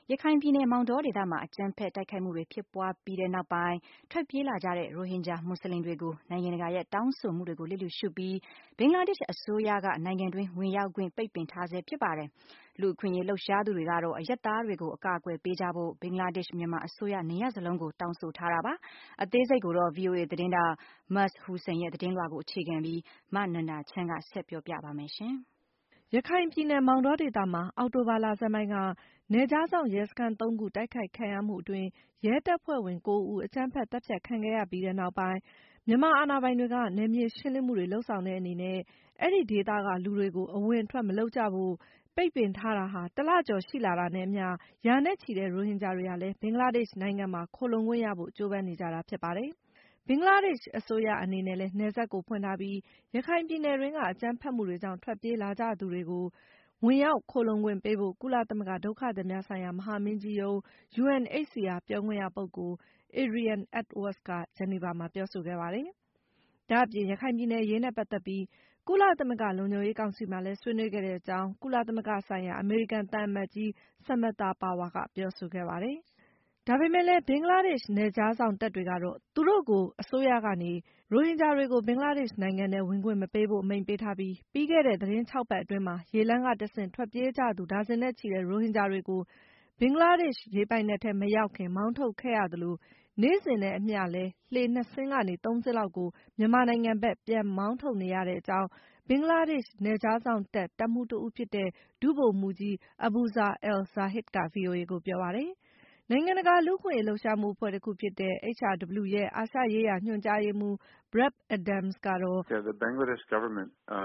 ရခိုင်ပြည်နယ်မောင်တောဒေသမှာအကြမ်းဖက်တိုက်ခိုက်မှုတွေဖြစ်ပွားပြီးတဲ့နောက်ပိုင်းထွက်ပြေးလာကြတဲ့ရိုဟင်ဂျာမွတ်ဆလင်တွေကိုနိုင်ငံတကာရဲ့တောင်းဆိုမှုတွေကိုလစ်လျူရှုပြီးဘင်္ဂလားဒေ့ရှ်အစိုးရကနိုင်ငံတွင်းဝင်ရောက်ခွင့်ပိတ်ပင်ထားဆဲဖြစ်ပါတယ်။လူ့အခွင့်အရေးလှုပ်ရှားသူတွေကတော့အရပ်သားတွေကိုအကာအကွယ်ပေးကြဖို့ဘင်္ဂလားဒေ့ရှ်မြန်မာအစိုးရနေရာစလုံးကိုတောင်းဆိုထားတာပါ။အသေးစိတ်ကိုတော့ VOA သတင်းတောက် Maz Hussain ရဲ့သတင်းလွှာကိုအခြေခံပြီးမနန္ဒာချမ်းကဆက်ပြောပြပါမယ်ရှင်။ရခိုင်ပြည်နယ်မောင်တောဒေသမှာအောက်တိုဘာလဆန်းပိုင်းကနယ်ခြားစောင့်ရဲစခန်း 3 ခုတိုက်ခိုက်ခံရမှုအတွင်းရဲတပ်ဖွဲ့ဝင် 9 ဦးအကြမ်းဖက်သတ်ဖြတ်ခံခဲ့ရပြီးတဲ့နောက်ပိုင်းမြန်မာအာဏာပိုင်တွေကနယ်မြေရှင်းလင်းမှုတွေလုပ်ဆောင်တဲ့အနေနဲ့အဲဒီဒေသကလူတွေကိုအဝင်အထွက်မလုပ်ကြဖို့ပိတ်ပင်ထားတာဟာ1 လကျော်ရှိလာတာနဲ့အမျှရာနဲ့ချီတဲ့ရိုဟင်ဂျာတွေဟာလည်းဘင်္ဂလားဒေ့ရှ်နိုင်ငံမှာခိုလှုံခွင့်ရဖို့ကြိုးပမ်းနေကြတာဖြစ်ပါတယ်။ဘင်္ဂလားဒေ့ရှ်အစိုးရအနေနဲ့လည်းနယ်စပ်ကိုဖွင့်ထားပြီးရခိုင်ပြည်နယ်တွင်းကအကြမ်းဖက်မှုတွေကြောင့်ထွက်ပြေးလာကြသူတွေကိုဝင်ရောက်ခိုလှုံခွင့်ပေးဖို့ကုလသမဂ္ဂဒုက္ခသည်များဆိုင်ရာမဟာမင်းကြီးရုံး UNHCR ပြောခွင့်ရပုဂ္ဂိုလ် Adrian Edwards ကဂျနီဗာမှာပြောဆိုခဲ့ပါတယ်။ဒါ့အပြင်ရခိုင်ပြည်နယ်အရေးနဲ့ပတ်သက်ပြီးကုလသမဂ္ဂလုံခြုံရေးကောင်စီမှာလည်းဆွေးနွေးခဲ့တဲ့အကြောင်းကုလသမဂ္ဂဆိုင်ရာအမေရိကန်သံအမတ်ကြီး Samantha Power ကပြောဆိုခဲ့ပါတယ်။ဒါပေမဲ့လည်းဘင်္ဂလားဒေ့ရှ်နယ်ခြားစောင့်တပ်တွေကတော့သူတို့ကိုအစိုးရကနေရိုဟင်ဂျာတွေကိုဘင်္ဂလားဒေ့ရှ်နိုင်ငံထဲဝင်ခွင့်မပေးဖို့အမိန့်ပေးထားပြီးပြီးခဲ့တဲ့သတင်း 6 ပတ်အတွင်းမှာရေလမ်းကတဆင့်ထွက်ပြေးကြသူဒါဇင်နဲ့ချီတဲ့ရိုဟင်ဂျာတွေကိုဘင်္ဂလားဒေ့ရှ်ရေပိုင်နက်ထဲမရောက်ခင်မောင်းထုတ်ခဲ့ရသလိုနေ့စဉ်နဲ့အမျှလည်းလှေ 2 စင်းကနေ 3 စင်းလောက်ကိုမြန်မာနိုင်ငံဘက်ပြန်မောင်းထုတ်နေရတဲ့အကြောင်းဘင်္ဂလားဒေ့ရှ်နယ်ခြားစောင့်တပ်တပ်မှူးတဦးဖြစ်တဲ့ဒုဗိုလ်မှူးကြီး Abuzar Al Zahid က VOA ကိုပြောပါတယ်။နိုင်ငံတကာလူ့အခွင့်အရေးလှုပ်ရှားမှုအဖွဲ့တခုဖြစ်တဲ့ HRW ရဲ့အာရှရေးရာညွှန်ကြားရေးမှူး Brad Adams ကတော့ The Bangladesh government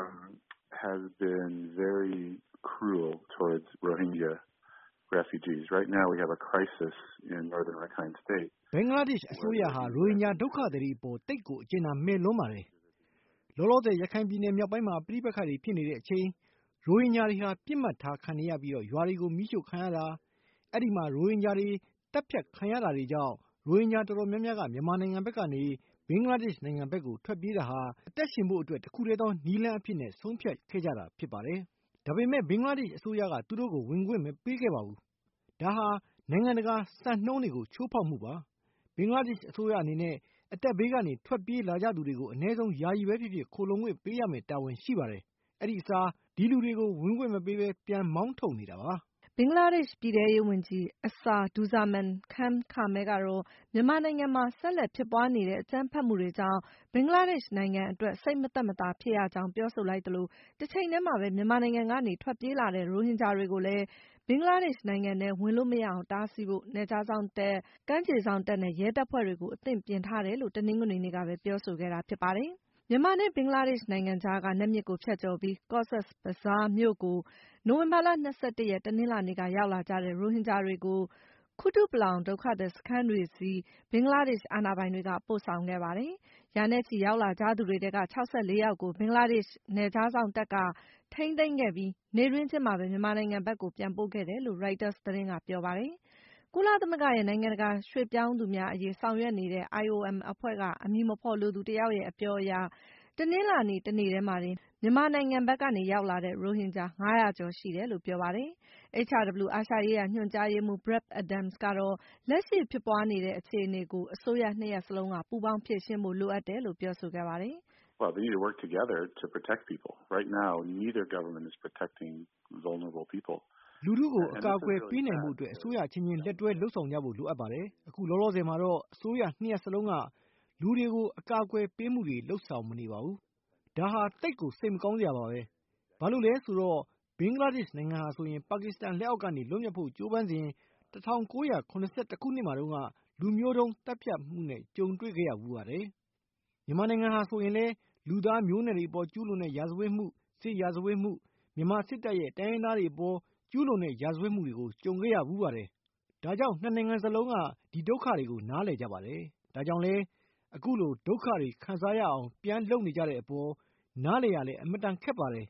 has been very cruel towards Rohingya refugees. Right now we have a crisis in northern Rakhine State. ဘင်္ဂလားဒေ့ရှ်အစိုးရဟာရိုဟင်ဂျာဒုက္ခသည်တွေအပေါ်တိတ်ကိုအကျဉ်းသားမဲ့လွန်းပါတယ်။လောလောဆယ်ရခိုင်ပြည်နယ်မြောက်ပိုင်းမှာပြိပက္ခတွေဖြစ်နေတဲ့အချိန်ရိုဟင်ဂျာတွေဟာပြစ်မှတ်ထားခံနေရပြီးရွာတွေကိုမီးရှို့ခံရတာအဲ့ဒီမှာရိုဟင်ဂျာတွေတပ်ဖြတ်ခံရတာတွေကြောင့်ရိုဟင်ဂျာတော်တော်များများကမြန်မာနိုင်ငံဘက်ကနေဘင်္ဂလားဒေ့ရှ်နိုင်ငံဘက်ကိုထွက်ပြေးတာဟာအသက်ရှင်ဖို့အတွက်တခုတည်းသောနည်းလမ်းအဖြစ်နဲ့ဆုံးဖြတ်ခဲ့ကြတာဖြစ်ပါတယ်။ဒါပေမဲ့ဘင်္ဂလားဒေ့ရှ်အစိုးရကသူတို့ကိုဝင်ခွင့်မပေးခဲ့ပါဘူး။ဒါဟာနိုင်ငံတကာစံနှုန်းတွေကိုချိုးဖောက်မှုပါ။ဘင်္ဂလားဒေ့ရှ်အစိုးရအနေနဲ့အသက်ဘေးကနေထွက်ပြေးလာကြသူတွေကိုအ ਨੇ ဆုံးယာယီပဲဖြစ်ဖြစ်ခိုလှုံခွင့်ပေးရမယ်တာဝန်ရှိပါတယ်။အဲ့ဒီအစားဒီလူတွေကိုဝင်ခွင့်မပေးဘဲပြန်မောင်းထုတ်နေတာပါ။ဘင်္ဂလားဒေ့ရှ်ပြည်ထဲရေးဝန်ကြီး Asaduzzaman Khan Kamal ကတော့မြန်မာနိုင်ငံမှာဆက်လက်ဖြစ်ပွားနေတဲ့အကြမ်းဖက်မှုတွေကြောင့်ဘင်္ဂလားဒေ့ရှ်နိုင်ငံအတွက်စိတ်မသက်မသာဖြစ်ရကြောင်းပြောဆိုလိုက်သလိုတချိန်တည်းမှာပဲမြန်မာနိုင်ငံကနေထွက်ပြေးလာတဲ့ရိုဟင်ဂျာတွေကိုလည်းဘင်္ဂလားဒေ့ရှ်နိုင်ငံထဲဝင်လို့မရအောင်တားဆီးဖို့နယ်ခြားစောင့်တပ်ကမ်းခြေစောင့်တပ်နဲ့ရဲတပ်ဖွဲ့တွေကိုအသင့်ပြင်ထားတယ်လို့တနင်္ဂနွေနေ့ကပဲပြောဆိုခဲ့တာဖြစ်ပါတယ်။မြန်မာနဲ့ဘင်္ဂလားဒေ့ရှ်နိုင်ငံကြားကနတ်မြစ်ကိုဖြတ်ကျော်ပြီး Cox's Bazar မြို့ကိုနိုဝင်ဘာလ 21 ရက်တနင်္လာနေ့ကရောက်လာကြတဲ့ရိုဟင်ဂျာတွေကိုကုတုပလောင်ဒုက္ခသည်စခန်းတွေဆီဘင်္ဂလားဒေ့ရှ်အာဏာပိုင်တွေကပို့ဆောင်ခဲ့ပါတယ်။ရာနဲ့ချီရောက်လာကြသူတွေထဲက 64 ယောက်ကိုဘင်္ဂလားဒေ့ရှ်နယ်ခြားစောင့်တပ်ကထိန်းသိမ်းခဲ့ပြီးနေ့တွင်းချင်းမှာပဲမြန်မာနိုင်ငံဘက်ကိုပြန်ပို့ခဲ့တယ်လို့ Reuters သတင်းကပြောပါတယ်။ကုလသမဂ္ဂရဲ့နိုင်ငံတကာရွှေ့ပြောင်းသူများအရေးဆောင်ရွက်နေတဲ့ IOM အဖွဲ့ကအမည်မဖော်လိုသူတယောက်ရဲ့အပြောအရတနင်္လာနေ့တနေ့တည်းမှာတင်မြန်မာနိုင်ငံဘက်ကနေရောက်လာတဲ့ရိုဟင်ဂျာ 500 ကျော်ရှိတယ်လို့ပြောပါတယ်။ HRW အာရှရေးရာညွှန်ကြားရေးမှူး Brad Adams ကတော့လက်ရှိဖြစ်ပွားနေတဲ့အခြေအနေကိုအစိုးရ2 ရပ်စလုံးကပူးပေါင်းဖြေရှင်းဖို့လိုအပ်တယ်လို့ပြောဆိုခဲ့ပါတယ်။ Well, they need to work together to protect people. Right now, neither government is protecting vulnerable people. လူထုကိုအကာအကွယ်ပေးနိုင်မှုအတွက်အစိုးရချင်းချင်းလက်တွဲလှုပ်ဆောင်ကြဖို့လိုအပ်ပါတယ်။အခုလောလောဆယ်မှာတော့အစိုးရ2 ရပ်စလုံးကလူတွေကိုအကာအကွယ်ပေးမှုတွေလှုပ်ဆောင်မနေပါဘူး။ဒါဟာတိတ်ကိုစိတ်မကောင်းစရာပါပဲ။ဘာလို့လဲဆိုတော့ဘင်္ဂလားဒေ့ရှ်နိုင်ငံဟာဆိုရင်ပါကစ္စတန်လက်အောက်ကနေလွတ်မြောက်ဖို့ကြိုးပမ်းစဉ်1971 ခုနှစ်မှာတုန်းကလူမျိုးတုံးတပ်ဖြတ်မှုနဲ့ကြုံတွေ့ခဲ့ရဘူးပါတယ်။မြန်မာနိုင်ငံဟာဆိုရင်လည်းလူသားမျိုးနွယ်တွေအပေါ်ကျူးလွန်တဲ့ရာဇဝတ်မှုစစ်ရာဇဝတ်မှုမြန်မာစစ်တပ်ရဲ့တိုင်းရင်းသားတွေအပေါ်ကျူးလွန်တဲ့ရာဇဝတ်မှုတွေကိုကြုံခဲ့ရဘူးပါတယ်။ဒါကြောင့်2 နိုင်ငံစလုံးကဒီဒုက္ခတွေကိုနားလည်ကြပါတယ်။ဒါကြောင့်လဲအခုလိုဒုက္ခတွေခံစားရအောင်ပြန်လုပ်နေကြတဲ့အပေါ်နားလည်ရလဲအမတန်ခက်ပါတယ်ရ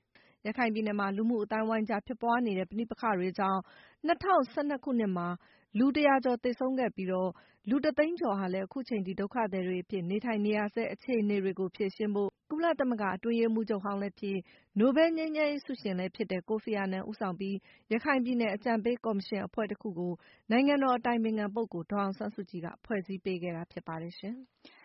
ရခိုင်ပြည်နယ်မှာ လူမှုအသိုင်းအဝိုင်းကြားဖြစ်ပွားနေတဲ့ ပဋိပက္ခတွေကြောင့် 2012 ခုနှစ်မှာ လူ 100 ကျော်သေဆုံးခဲ့ပြီး လူ 1 သိန်းကျော်ဟာလည်း အခုချိန်ထိ ဒုက္ခသည်တွေအဖြစ် နေထိုင်နေရဆဲ အခြေအနေတွေကို ဖြေရှင်းဖို့ ကုလသမဂ္ဂအတွင်းရေးမှူးချုပ်ဟောင်းလည်းဖြစ် နိုဘဲလ်ငြိမ်းချမ်းရေးဆုရှင်လည်းဖြစ်တဲ့ ကိုဖီအာနန်ဦးဆောင်ပြီး ရခိုင်ပြည်နယ်အကြံပေးကော်မရှင်အဖွဲ့တခုကို နိုင်ငံတော်အတိုင်ပင်ခံပုဂ္ဂိုလ် ဒေါ်အောင်ဆန်းစုကြည်က ဖွဲ့စည်းပေးခဲ့တာဖြစ်ပါတယ်ရှင်။